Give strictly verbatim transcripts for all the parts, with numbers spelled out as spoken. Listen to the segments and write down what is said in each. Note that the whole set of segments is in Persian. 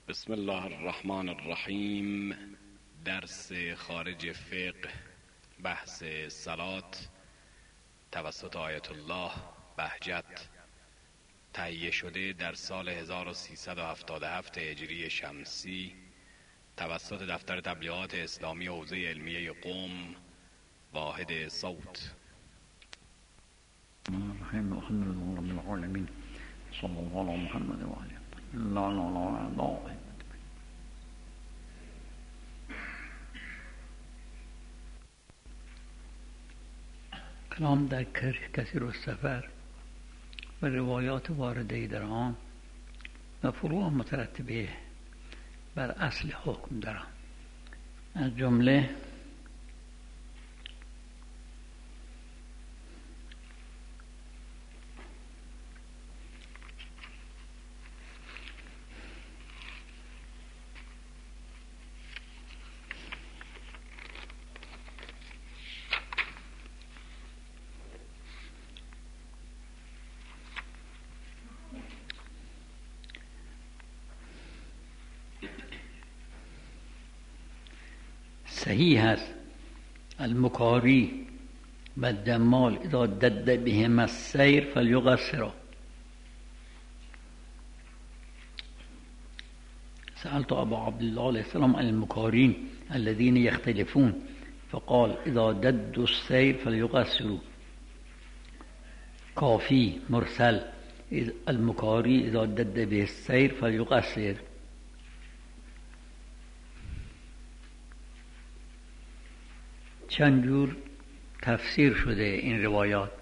بسم الله الرحمن الرحیم. درس خارج فقه، بحث صلات توسط آیت الله بهجت، تهیه شده در سال هزار و سیصد و هفتاد و هفت هجری شمسی توسط دفتر تبلیغات اسلامی حوزه علمیه قم، واحد صوت. الرحیم الحمد لله رب العالمین صلی الله علی محمد و آله لا لا لا لا. کلام در کثیر السفر و روایات وارده در آن و فروع مترتبه بر اصل حکم در آن، از جمله صحیح است المکاری و الجمال اذا دد بهم السیر فلیقصرا. سألت ابا عبدالله علیه السلام عن المکارین الذين يختلفون فقال اذا ددوا السیر فلیقصروا. کافی مرسل المکاری اذا دد به السیر فلیقصر. چند جور تفسیر شده این روایات.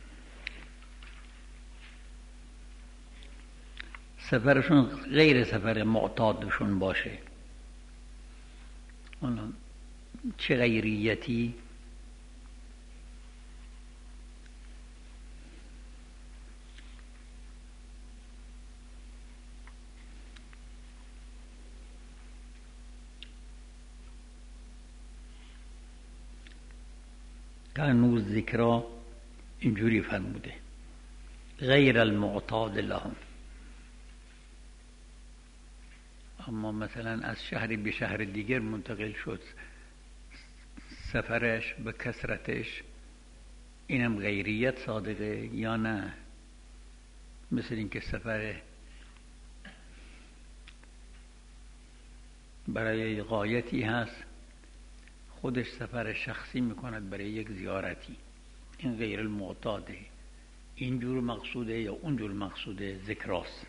سفرشون غیر سفر معتادشون باشه، اون چه غیریتی؟ کانو ذکرا اینجوری فرموده غیر المعتاد لهم. اما مثلا از شهری به شهر دیگر منتقل شد، سفرش به کثرتش، اینم غیریت صادقه یا نه؟ مثل این که سفر برای غایتی هست، خودش سفر شخصی میکند برای یک زیارتی، این غیر المعتاده. اینجور مقصوده یا اونجور مقصوده ذکراست.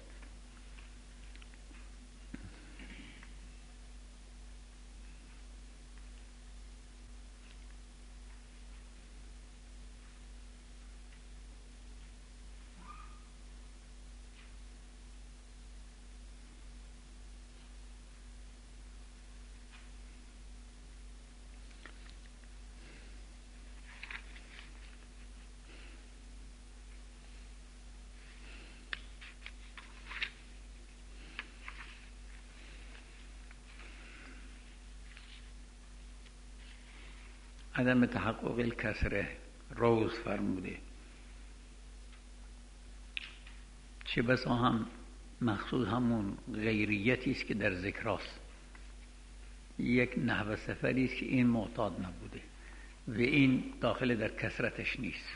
عدم تحقق الکسره روز فرموده. چه بسا هم مقصود همون غیریتی است که در ذکراست، یک نحو سفری است که این معتاد نبوده و این داخل در کثرتش نیست.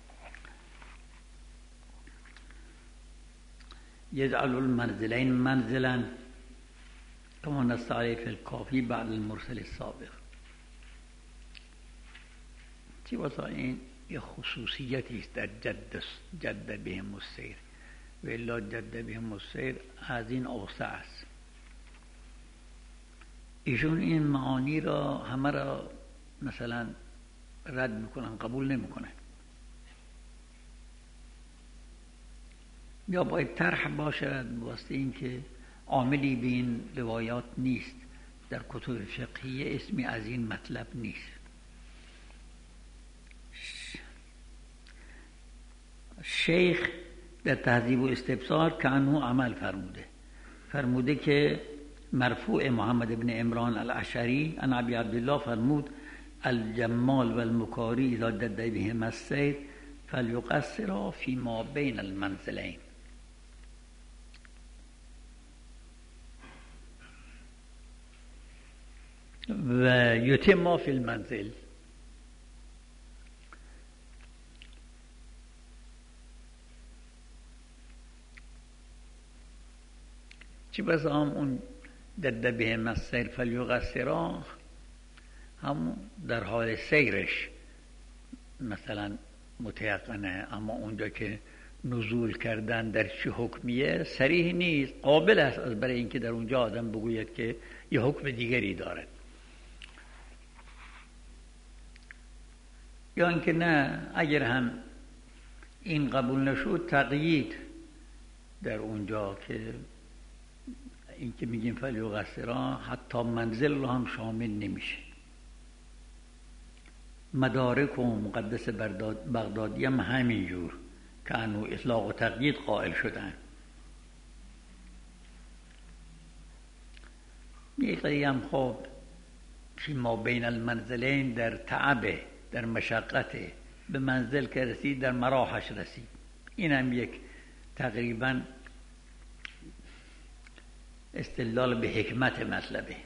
یجعل المنزلین منزلا کما نص علیه فی الکافی بعد المرسل السابق. چی بسا این یه خصوصیتی است در جد جد بهم السیر و الا جد بهم السیر از این اوسع است. ایشون این معانی را همه را مثلا رد میکنن، قبول نمیکنن، یا باید طرح باشد واسه این که عاملی به این روایات نیست، در کتب فقهیه اسمی از این مطلب نیست. شیخ در تهذیب و استبصار کانو عمل فرموده فرموده که مرفوع محمد ابن عمران الاشعری عن ابی عبدالله فرمود الجمال و المکاری اذا دد بهم السیر فلیقصرا فی ما بین المنزلین. و یتم فی المنزل. چی بس هم اون دد بهم السیر فلیقصرا هم در حال سیرش مثلا متیقنه، اما اونجا که نزول کردن در چه حکمیه صریح نیست، قابل است از برای اینکه در اونجا آدم بگوید که یه حکم دیگری دارد، یا اینکه نه اگر هم این قبول نشد تقیید در اونجا که این که میگیم فلیقصرا حتی منزل رو هم شامل نمیشه. مدارک و مقدس بغدادی هم همینجور که انو اطلاق و تقیید قائل شدن. یک قضیه هم خب فی ما بین المنزلین در تعبه، در مشقته، به منزل که رسید در مراحش رسید. این هم یک تقریبا استدلال به حکمت مطلبه.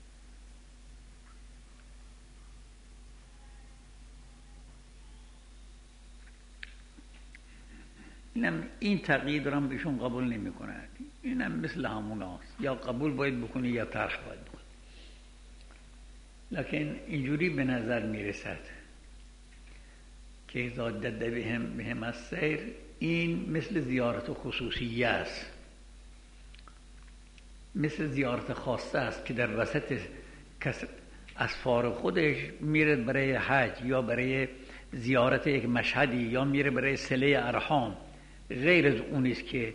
اینم این تقیید رو هم بهشون قبول نمی کند. اینم مثل همون هست، یا قبول باید بکنی یا طرح باید بکنی. لکن اینجوری به نظر می رسد که اذا دد بهم بهم السیر این مثل زیارت خصوصیه است، مثل زیارت خاصه است که در وسط اسفار خودش میره برای حج یا برای زیارت یک مشهدی یا میره برای صله ارحام، غیر از اونیست که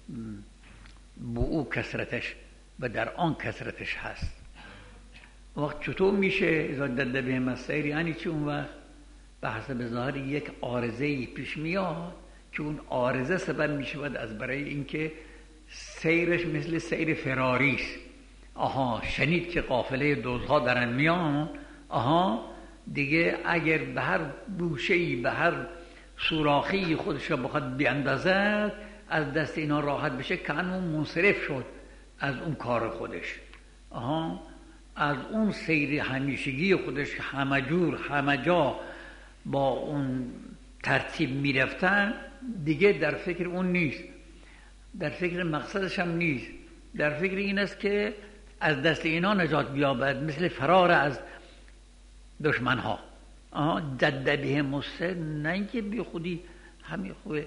با او کثرتش و در آن کثرتش هست. وقت چطور میشه اذا دد بهم السیر؟ یعنی چی؟ اون وقت به حسب ظاهر یک عارضه‌ای پیش میاد که اون عارضه سبب میشود از برای اینکه سیرش مثل سیر فراری است. آها شنید که قافله دزدها دارن میان، آها دیگه اگر به هر گوشه‌ای به هر سوراخی خودش را بخواد بیاندازد از دست اینا راحت بشه، که اون منصرف شد از اون کار خودش، آها از اون سیر همیشگی خودش همه جور همه جا با اون ترتیب میرفتن، دیگه در فکر اون نیست، در فکر مقصدش هم نیست، در فکر این است که از دست اینا نجات بیابد، مثل فرار از دشمنها. آها دد بهم السیر، نه اینکه بی خودی همین خوبه،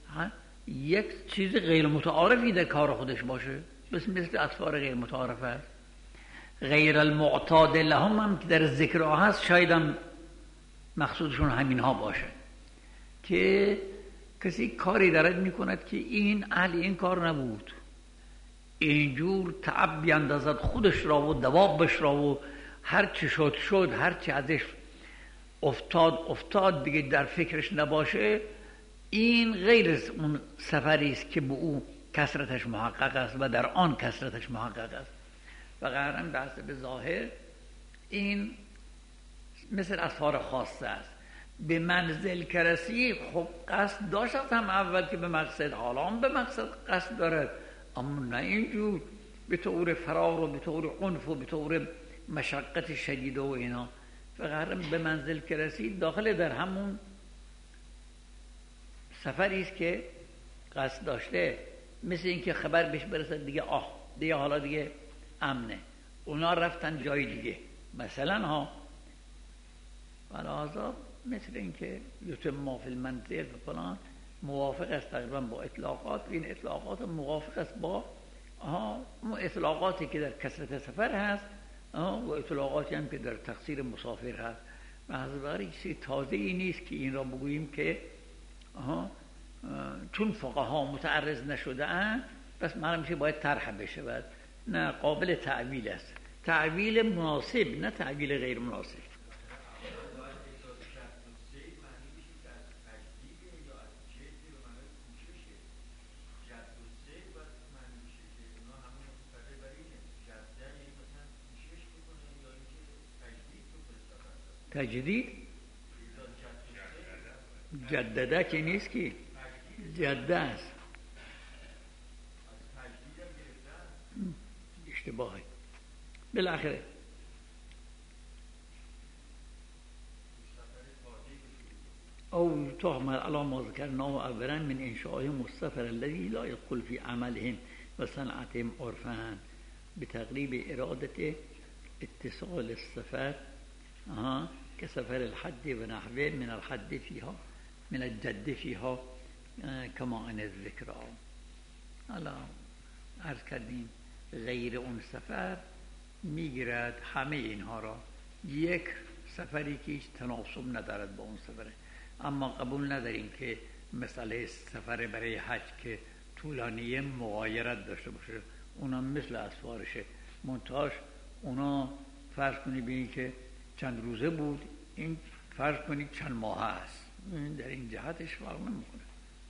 یک چیز غیر متعارفی در کار خودش باشه، بس مثل اطفار غیر متعارف است. غیر المعتاد لهم هم که در ذکر هست شاید هم مقصودشون همین ها باشه که کسی کاری دارد میکند که این اهل این کار نبود، اینجور تعب بیاندازد خودش را و دوابش را و هر چی شد شد، هر چی ازش افتاد افتاد، دیگه در فکرش نباشه. این غیر از اون سفری است که به او کثرتش محقق است و در آن کثرتش محقق است. و قرارم به حسب ظاهر این مثل اسفار خاصه است. به منزل که رسید خب قصد داشت هم اول که به مقصد، حالا هم به مقصد قصد دارد، اما نه اینجور به طور فرار و به طور عنف و به طور مشقت شدید و اینا. فقط به منزل که رسید داخل در همون سفری است که قصد داشته، مثل اینکه خبر بهش برسد دیگه آه دیگه حالا دیگه امنه، اونا رفتن جای دیگه مثلا ها. ولذا مثل اینکه یتم فی المنزل و فلان موافق است تقریبا با اطلاقات، این اطلاقات موافق است با آها اطلاقاتی که در کثرت سفر هست و اطلاقاتی هم که در تقصیر مسافر هست. و از برای چیز تازه ای نیست که این را بگوییم که آها چون فقها متعرض نشده اند پس معلوم میشه باید طرح بشه. بعد نه، قابل تعویل است، تعویل مناسب نه تعویل غیر مناسب. تجدید جدده که نیست که جده است، اشتباهی. بالاخره او تحمل علی ما ذکرناه اولا من انشائهم السفر الذي لا يدخل في عملهم و صنعتهم عرفا بتقریب اراده اتصال السفر كسفر الحد و نحوه من الحد فيها من الجد فيها كما ان الذکر. حالا عرض کردیم غیر اون سفر میگیرد همه اینها را، یک سفری که هیچ تناسب ندارد با اون سفره. اما قبول نداریم که مسئله سفر برای حج که طولانیه مغایرت داشته باشه، اونا مثل اسفارشه، منتهاش اونا فرض کنی ببینی که چند روزه بود، این فرض کنی چند ماه است، در این جهتش فرق نمیکنه.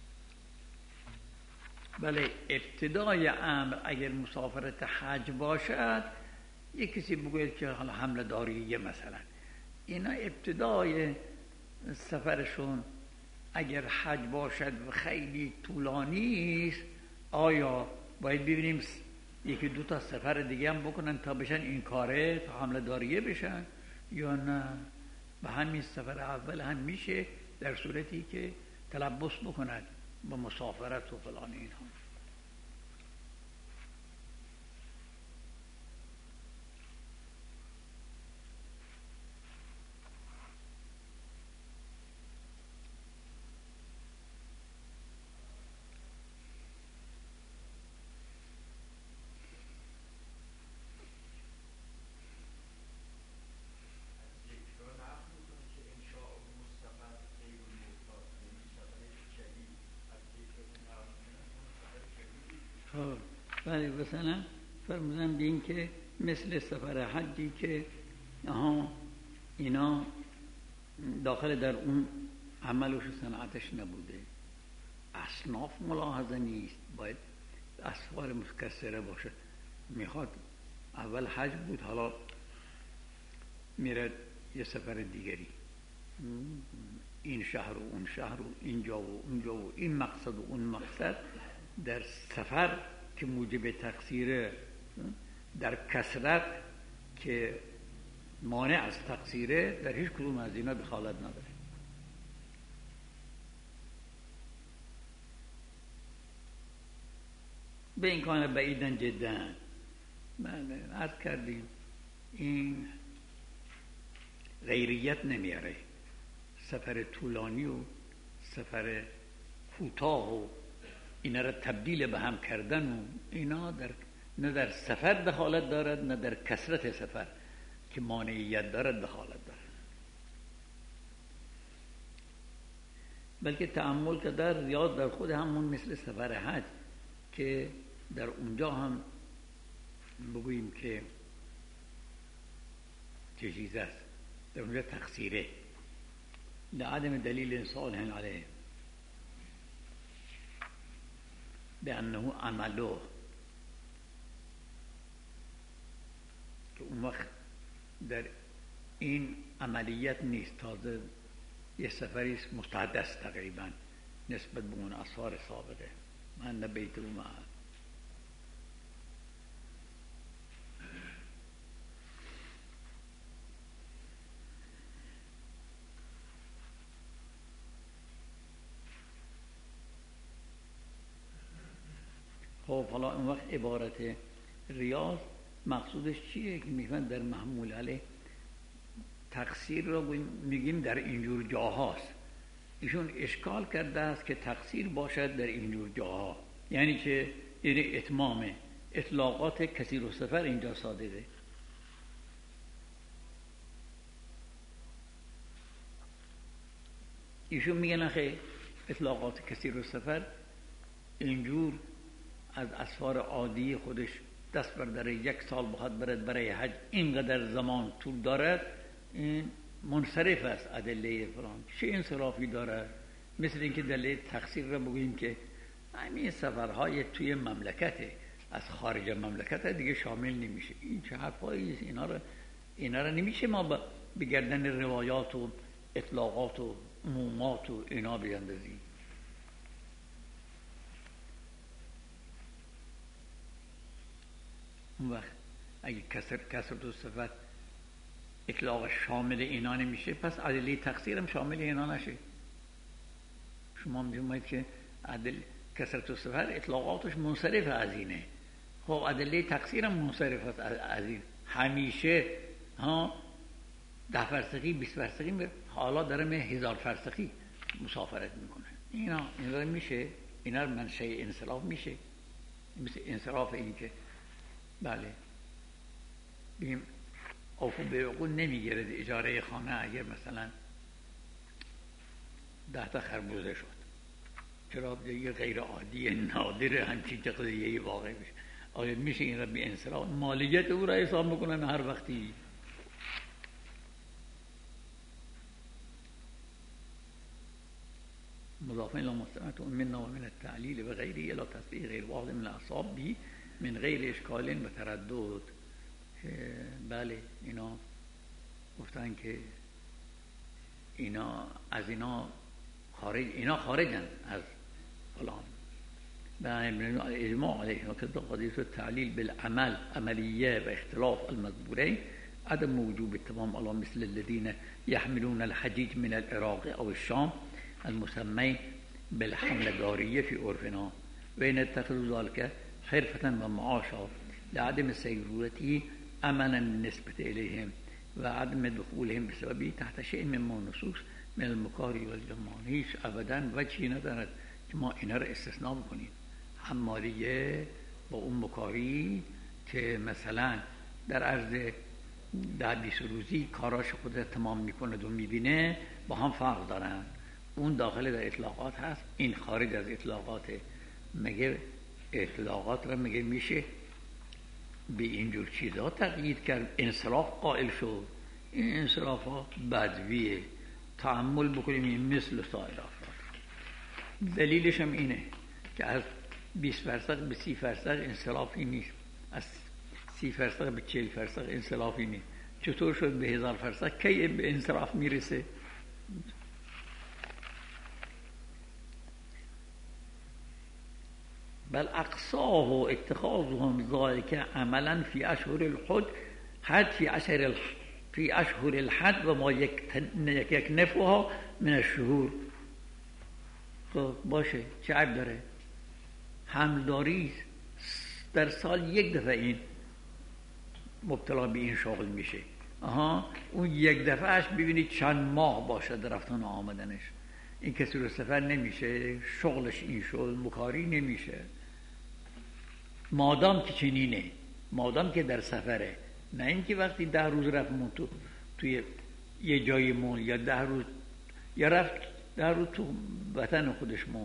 بله ابتدای امر اگر مسافرت حج باشد، یک کسی بگوید که حالا حمل داریه مثلا، اینا ابتدای سفرشون اگر حج باشد و خیلی طولانی است، آیا باید ببینیم یکی دو تا سفر دیگه هم بکنن تا بشن این کاره، تا حمل داریه بشن، یا نه به همین سفر اول هم میشه، در صورتی که تلبس بکند با مسافرت و فلان اینها. بله مثلا فرمودن به این که مثل سفر حجی که آها اینا داخل در اون عملش و صنعتش نبوده، اصناف ملاحظه نیست، باید اسفار مکسره باشه. میخواد اول حج بود، حالا میره یه سفر دیگری، این شهر و اون شهر و اینجا و اونجا و این مقصد و اون مقصد. در سفر که موجب تقصیره، در کثرت که مانع از تقصیره، در هیچ کدوم از اینا دخالت نداره. به این کان بعیدن جدن. بله عرض کردیم این غیریت نمیاره، سفر طولانی و سفر کوتاه و اینا را تبدیل به هم کردن و اینا در نه در سفر دخالت دارد، نه در کثرت سفر که مانعیت دارد دخالت دارد. بلکه تأمل که در زیاد در خود همون مثل سفر حج که در اونجا هم بگوییم که چه چیز است، در اونجا تقصیره لعدم دلیل صالح علیه به انه عمله، که اون وقت در این عملیت نیست، تازه یه سفری است مستحدث تقریبا نسبت به اون اسفار سابقه. من نبیت و معه خب حالا اون وقت عبارت ریاض مقصودش چیه؟ که میگن در محمول علیه تقصیر رو میگیم در اینجور جاهاست. ایشون اشکال کرده است که تقصیر باشد در اینجور جاها، یعنی که یعنی اتمام اطلاقات کثیر و سفر اینجا صادقه. ایشون میگن آخه اطلاقات کثیر و سفر اینجور از اسفار عادی خودش دست برداره، یک سال بخواد برد برای حج اینقدر زمان طول دارد، این منصرف است ادله فلان. چه انصرافی دارد؟ مثل اینکه دلیل تقصیر را بگوییم که همین سفرهای توی مملکته، از خارج مملکت دیگه شامل نمیشه. این چه حرفایی است؟ اینا را اینا را نمیشه ما بگردن روایات و اطلاقات و عمومات و اینا بیاندازیم. اون وقت اگه کسر کسر تو صفت اطلاق شامل اینا نمیشه، پس ادله تقصیر هم شامل اینا نشه. شما می‌فهمید که عدل کثرت السفر اطلاقاتش منصرف از اینه. خب ادله تقصیر هم منصرف از این. همیشه ها ده فرسخی بیست فرسخی میره، حالا داره به هزار فرسخی مسافرت میکنه. اینا اینا میشه، اینا منشأ انصراف میشه، مثل انصراف این که بله بیم اوفو به عقول نمیگیره اجاره خانه اگر مثلا ده تا خربوزه شد، چرا دیگه غیر عادی نادر همچین قضیه واقع میشه. آیا میشه این را به انصراف مالیت او را حساب میکنن هر وقتی؟ مضافه الى مستند منا و من التعلیل و غیره الى تصدیق غیر واحد من الاصحاب بی من غیر اشکال و تردد. بله اینا گفتن که اینا از اینا خارج اینا خارجن از فلان. بله اجماع علیه و کذا قضیه التعلیل بالعمل عملیه و اختلاف المذکورین عدم وجوب التمام على مثل الذين يحملون الحجيج من العراق او الشام المسمى بالحمل داریه فی عرفنا و این اتخذوا ذلك حرفة و معاشا لعدم سیرورتی امنا نسبت الیهم و عدم دخولهم بسببی تحت شیء من نصوص من المکاری و الجمان. هیچ ابدا وجهی ندارد که ما اینا را استثناء بکنیم. حمالیه با اون مکاری که مثلا در عرض ده بیست روزی کاراش خود تمام میکنه و میبینه با هم فرق دارن. اون داخل در اطلاقات هست، این خارج از اطلاقات. مگه اطلاقات را مگه میشه به اینجور چیزها تقیید کرد؟ انصراف قائل شد. این انصراف ها بدویه، تأمل بکنیم این مثل سایر افراد. دلیلش هم اینه که از بیست فرسخ به سی فرسخ انصرافی نیست، از سی فرسخ به چهل فرسخ انصرافی نیست. چطور شد به هزار فرسخ کی به انصراف میرسه؟ بل اقصاه و اتخاذهم ذلك عملا فی اشهر الحج حد فی اشهر الحج فی اشهر الحج و ما یک نفوها من الشهور. خب باشه، چه عیب داره؟ حملداری در سال یک دفعه این مبتلا به این شغل میشه. آها اون یک دفعهش ببینید چند ماه باشه در رفتن و آمدنش. این کسی رو سفر نمیشه، شغلش این شغل مکاری نمیشه. مادام که چنینه، مادام که در سفره، نه اینکه وقتی ده روز رفت مون تو توی یه جای مون یا ده روز یا رفت ده روز تو وطن خودش مون.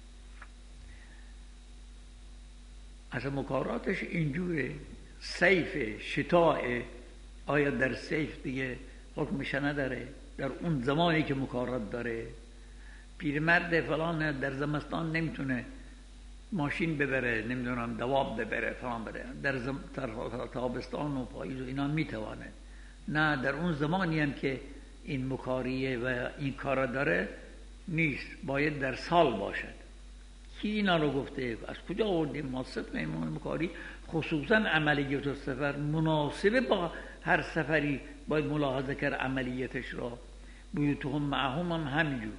اصلا مکاراتش اینجوره. صیف شتاء، آیا در صیف دیگه حکمش نداره؟ در اون زمانی که مکارات داره. پیرمرد فلان در زمستان نمیتونه ماشین ببره، نمیدونم دواب ببره فلان بره، در زم... تابستان و پاییز و اینا میتوانه. نه در اون زمانی هم که این مکاریه و این کارا داره نیست، باید در سال باشد. کی اینا رو گفته؟ از کجا آوردیم ما؟ صدق ایمان مکاری خصوصا عملیات السفر مناسبه با هر سفری باید ملاحظه کرد عملیتش را. بیوتهم معهم هم همینجور.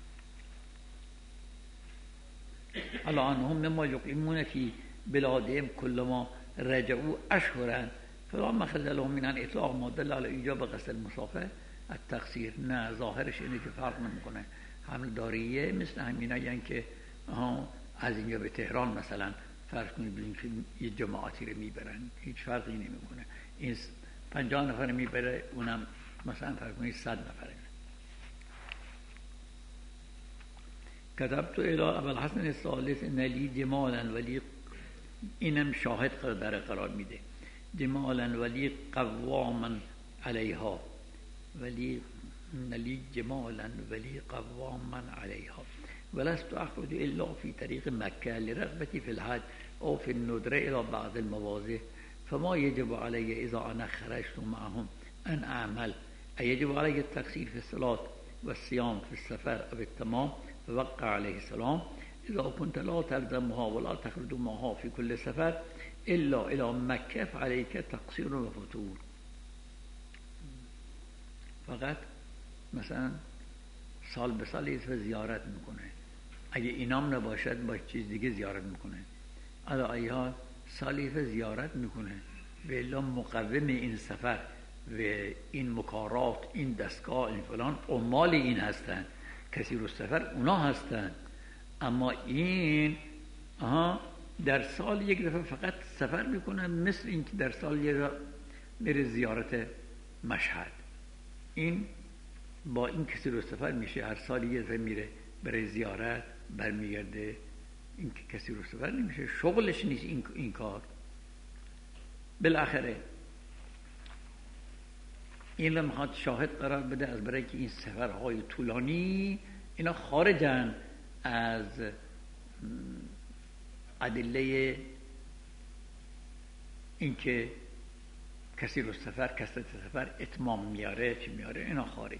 حالا آنهم مما یقیمون فی بلادهم کلما رجعوا اشهرا فلا مخرج لهم من ان اطلاق ما دل علی ایجاب قصد المسافه التقصیر. نه ظاهرش اینه که فرق نمیکنه. حمل داریه مثل همینا یعنی که از اینجا به تهران مثلا فرض کنید ببینید که یه جماعتی رو میبرن، هیچ فرقی نمیکنه. این پنجاه نفر میبره، اونم مثلا فرض کنید صد نفره. كتبت الى ابوالحسن الثالث ان لی جمالا ولی، اینم شاهد در قرار میده، جمالا ولی قواما علیها، ولی نلی جمالا ولی قواما علیها ولست اخرج الا فی طریق مکه لرغبتی فی الحج او فی الندره الى بعض المواضع فما یجب علی اذا انا خرجت معهم ان اعمل ایجب علی التقصیر فی الصلاة والصيام في السفر او التمام فوقع عليه السلام اذا كنت لا تلزمها ولا تخرج معها في كل سفر الا الى مکه فعليك تقصیر و فتور. فقط مثلا سال به سال یه زیارت میکنه، اگه اینام نباشد با چیز دیگه زیارت میکنه. علا ایها سالیفه زیارت میکنه و الا مقوم این سفر و این مکارات، این دستگاه، این فلان عمال این هستن، کسی رو سفر اونا هستن. اما این آها در سال یک دفعه فقط سفر میکنه، مثل این که در سال یک دفعه میره زیارت مشهد. این با این کسی رو سفر میشه، هر سال یک دفعه میره برای زیارت برمیگرده. این که کسی رو سفر نمیشه، شغلش نیست این, این کار. بالاخره این رو میخواد شاهد قرار بده از برای که این سفرهای طولانی اینا خارجن از ادله اینکه کسی رو سفر کسرت سفر اتمام میاره چی میاره، اینا خارجن.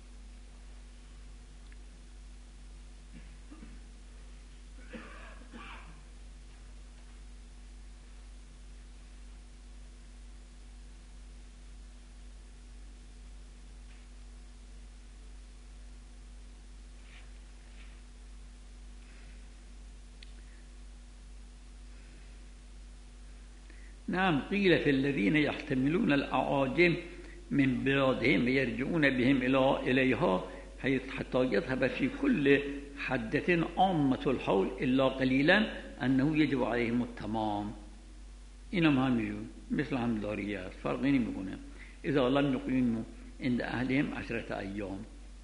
نعم قیل فی الذین یحتملون الاعاجم من بلادهم ويرجعون بهم الى الیها حتی یذهب فی کل حدة عامة الحول الا قلیلا انه یجب علیهم التمام. اینم همینجور مثل همداریه است، فرقی نمیکنه. اذا لم یقیموا عند اهلهم عشرة ایام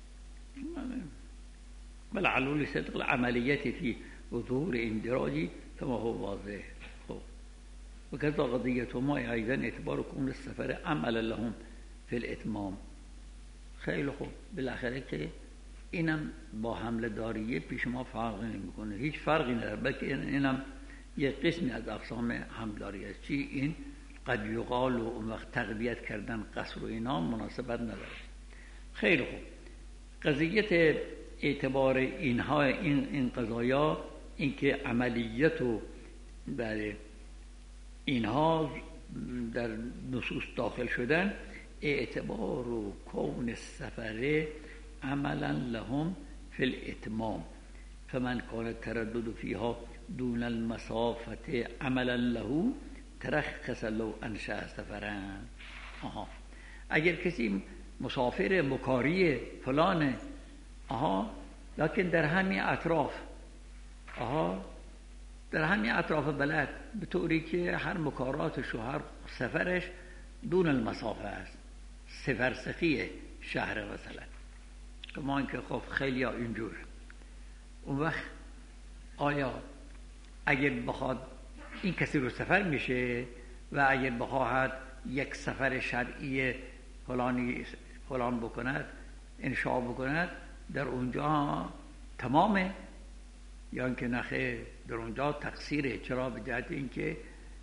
بل علول صدق العملیت فی ظهور اندراجی كما هو واضح. وكذا قضيتهما أيضا اعتبار كون السفر عمل لهم في الاتمام. خیلی خوب، بالاخره که اینم با حمله داریه پیش ما فرق نمیکنه، هیچ فرقی نداره، بلکه اینم یک قسمی از اقسام حمله داریه است. چی این قد یقال و اون وقت تقویت کردن قصر و اینا مناسبت نداره. خیلی خوب، قضیت اعتبار اینها این این قضایا این که عملیت و برای اینها در نصوص داخل شدن، اعتبار و کون السفر عملا لهم فی الاتمام فمن کان التردد فیها دون المسافه عملا له ترخص لو انشأ سفرا. آها اگر کسی مسافر مکاری فلانه، آها لکن در همین اطراف، آها در همین اطراف بلد، به طوری که هر مکاراتش و هر سفرش دون المسافه است، سه فرسخی شهر مثلا، کما اینکه خب خیلی ها اینجور. اون وقت آیا اگر بخواد این کسی رو سفر میشه و اگر بخواهد یک سفر شرعی فلانی فلان بکند، انشاء بکند، در اونجا تمامه یا اینکه نخیر در اونجا تقصیره؟ چرا؟ به جهت اینکه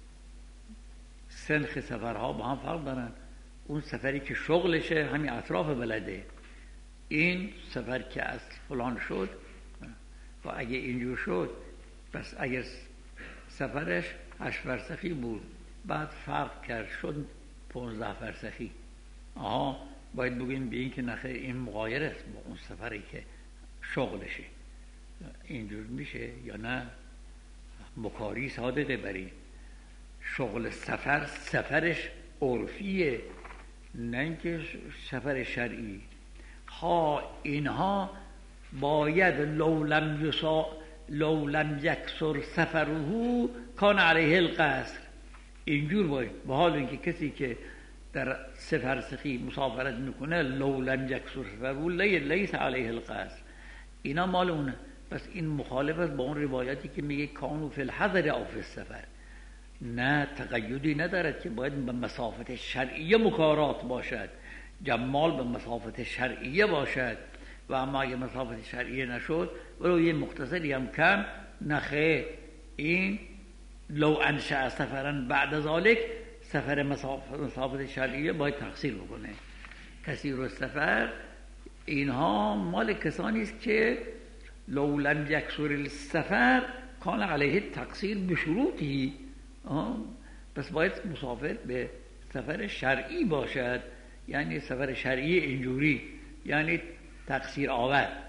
سنخ سفرها با هم فرق دارن. اون سفری که شغلشه همین اطراف بلده، این سفر که از فلان شد و اگه اینجور شد، پس اگر سفرش هشت فرسخی بود بعد فرق کرد شد پونزده فرسخی، آها باید بگیم به این که نخیر این مغایر است با اون سفری که شغلشه. اینجور میشه یا نه؟ مکاری صادقه بری شغل سفر، سفرش عرفیه نه اینکه سفر شرعی. ها اینها باید لو لم یسا لو لم یکسر سفره کان علیه القصر. اینجور باید، به حال اینکه کسی که در سفر سخی مسافرت میکنه لو لم یکسر سفره لیس علیه القصر، اینا مال اونه. پس این مخالفت با اون روایتی که میگه کانو فی الحضر او فی السفر، نه تقیدی ندارد که باید به مسافت شرعیه مکارات باشد، جمال به مسافت شرعیه باشد. و اما اگه مسافت شرعیه نشد ولو یه مختصری هم کم، نخیر این لو انشأ سفرا بعد ذالک، سفر مسافت, مسافت شرعیه باید تقصیر بکنه. کسی رو سفر اینها مال کسانی است که لو لم یکسر السفر کان علیه تقصیر بشروطی. پس باید مسافر به سفر شرعی باشد، یعنی سفر شرعی اینجوری، یعنی تقصیر آور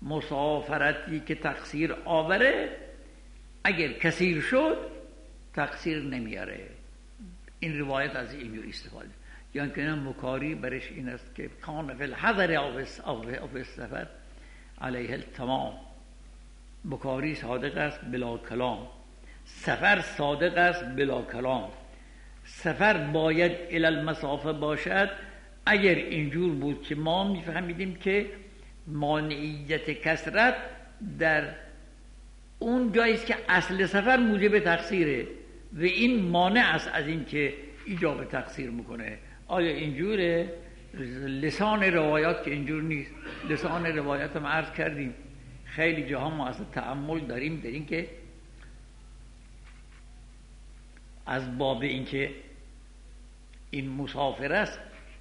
مسافرتی که تقصیر آوره اگر کثیر شد تقصیر نمیاره. این روایت از اینجور استفاده. یا که مکاری برش این است که کان فی الحضر او فی السفر علیه التمام. بخاری صادق است بلا کلام، سفر صادق است بلا کلام. سفر باید الی المسافه باشد. اگر اینجور بود که ما میفهمیدیم که مانعیت کثرت در اون جایی است که اصل سفر موجب تقصیره و این مانع است از این که ایجاب تقصیر میکنه. آیا اینجوره؟ لسان روایات که اینجور نیست. لسان روایات هم عرض کردیم خیلی جاها ما اصلا تأمل داریم در این که از باب این که این مسافر است،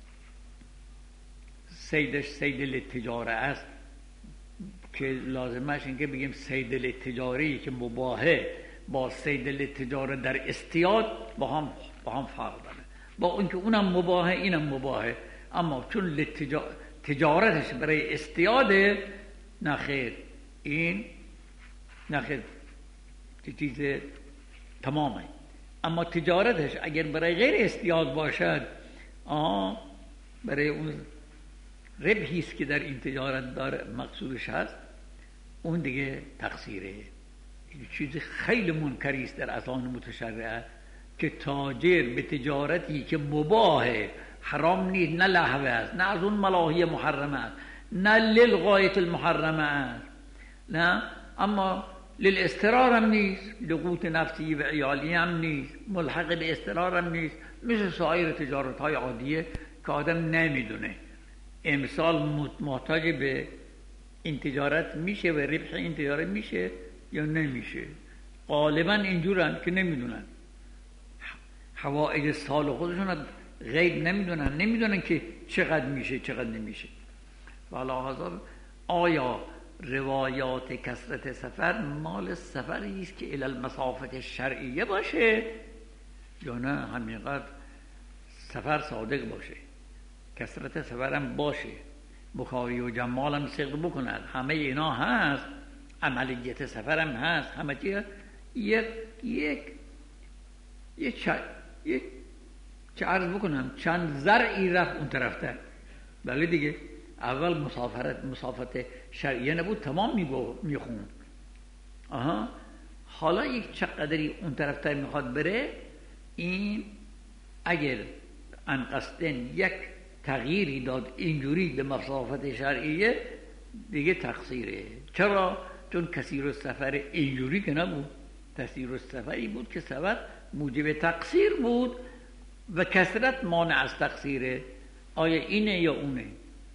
سیدش سید التجاره است که لازمش این که بگیم سید التجاری که مباهه با سید التجاره در استیاد با هم با هم فرق داره. با اون که اونم مباهه اینم مباهه، اما چون تجارتش برای استیاده نخیر، این نخیر چیز تمامه. اما تجارتش اگر برای غیر استیاد باشد، آه برای اون ربحی است که در این تجارت داره مقصودش هست، اون دیگه تقصیره. این چیز خیلی منکری است در اذهان متشرعه که تاجر به تجارتی که مباهه، حرام نیست، نه لهوه است، نه از اون ملاهی محرمه است، نه للغایت المحرمه است، نه اما للاسترار هم نیست، لقوت نفسی و عیالی هم نیست، ملحق به استرار هم نیست، مثل سایر تجارت های عادیه که آدم نمیدونه. امسال محتاج به این تجارت میشه و ربح این تجارت میشه یا نمیشه. غالبا اینجورن که نمیدونن، حوائج سال خودشون غیب نمیدونن، نمیدونن که چقدر میشه چقدر نمیشه. والا آیا روایات کثرت سفر مال سفری است که الی المسافت شرعیه باشه یا نه همینقدر سفر صادق باشه، کثرت سفرم باشه، بخاری و جمالم صدق بکنن، همه اینا هست، عملیت سفرم هست، همه چی هست. یک یک یک چه یک چه عرض بکنم چند زرعی رفت اون طرفتر. بله دیگه اول مسافرت مسافت شرعیه نبود، تمام میخوند. آها حالا یک چقدری اون طرفتر میخواد بره، این اگر انقصدن یک تغییری داد اینجوری به مسافت شرعیه دیگه تقصیره. چرا؟ چون کثیر السفر اینجوری که نبود، کثیر السفری بود که سفر موجب تقصیر بود و کثرت مانع از تقصیره. آیا اینه یا اونه؟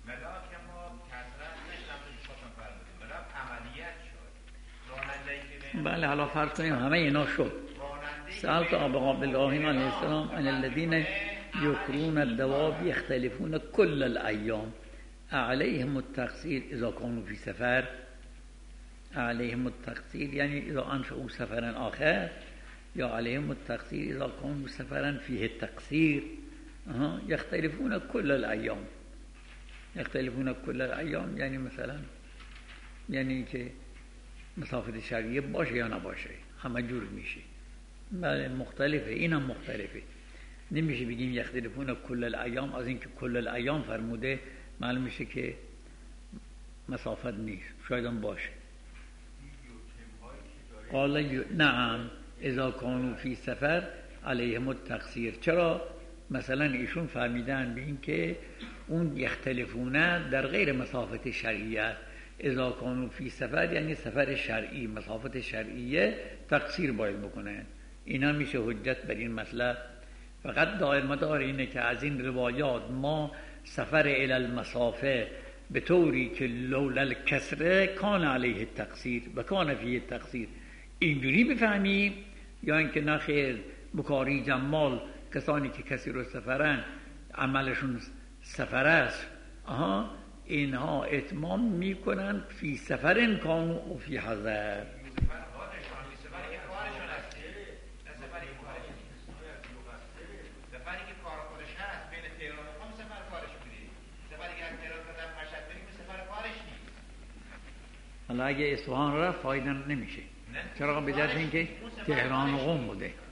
بله حالا فرض کنیم همه اینا شد. سألت ابا ابراهیم علیه السلام ان الذين یکرون الدواب یختلفون کل الایام علیهم التقصیر اذا كانوا فی سفر. علیهم التقصیر یعنی اذا انشأوا سفرا آخر، یا علیهم التقصیر اذا كانوا سفرا فیه التقصیر. یختلفون کل الایام. یختلفون کل الایام یعنی مثلا یعنی که مسافت شرعیه باشه یا نباشه، همه جور میشه. بله مختلفه، اینم مختلفه. نمیشه بگیم یختلفون کل الایام، از اینکه کل الایام فرموده معلوم میشه که مسافت نیست، شاید هم باشه. قال نعم اذا كانوا فی سفر علیهم التقصیر. چرا؟ مثلا ایشون فهمیدن به این که اون یختلفونه در غیر مسافت شرعیه، اذا كانوا فی سفر یعنی سفر شرعی، مسافت شرعیه تقصیر باید بکنه. اینا میشه حجت بر این مسئله. فقط دائر مدار اینه که از این روایات ما سفر الی المسافه به طوری که لولا الکسره کان علیه التقصیر و کان فیه التقصیر اینجوری بفهمیم، یا اینکه نخیر بخاری جمال کسانی که کثیر السفرن عملشون سفر است، آها اینها اتمام میکنن فی سفرن کانو و فی حضر. حالا اگه اصفهان رفت فایده نمیشه. چرا؟ به دست اینکه تهران و قم بوده.